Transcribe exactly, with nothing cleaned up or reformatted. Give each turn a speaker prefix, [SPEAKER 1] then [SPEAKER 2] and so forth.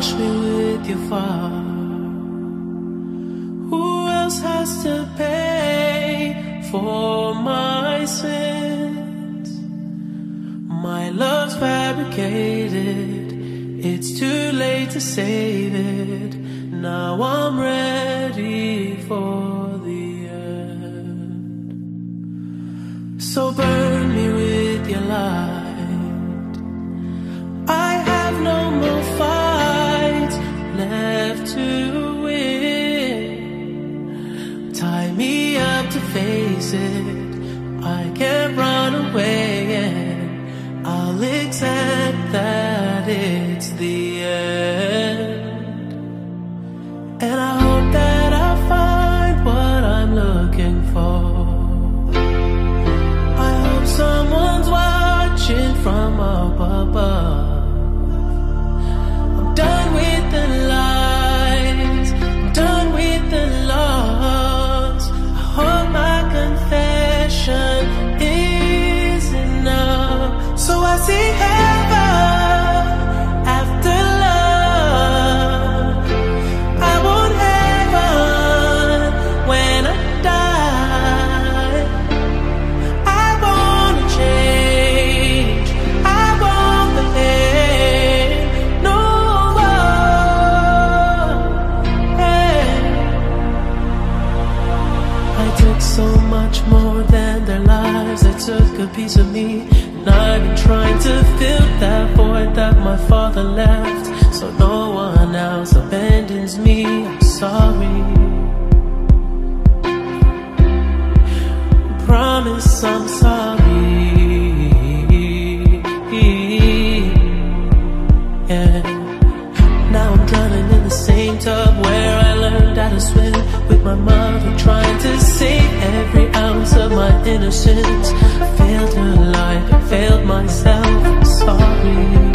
[SPEAKER 1] wash me with your fire. Who else has to pay for my sins? My love's fabricated, it's too late to save it. Now I'm ready for the end. So burn me with your light. I have no more fights left to win. Tie me up to face it, I can't run away, and I'll accept that it's the end. And I hope that I find what I'm looking for. I hope someone's watching from up above. I'm done with the lies, I'm done with the loss. I hope my confession is enough. So I see heaven after love. I want heaven when I die. I wanna change, I want the end. No more. Hey. I took so much more than their lives. They took a piece of me, and I've been trying to fill that void that my father left, so no one else abandons me. I'm sorry. Promise I'm sorry. Yeah. Now I'm drowning in the same tub where I learned how to swim with my mother, trying to save every ounce of my innocence. I failed her life, I failed myself. I'm sorry.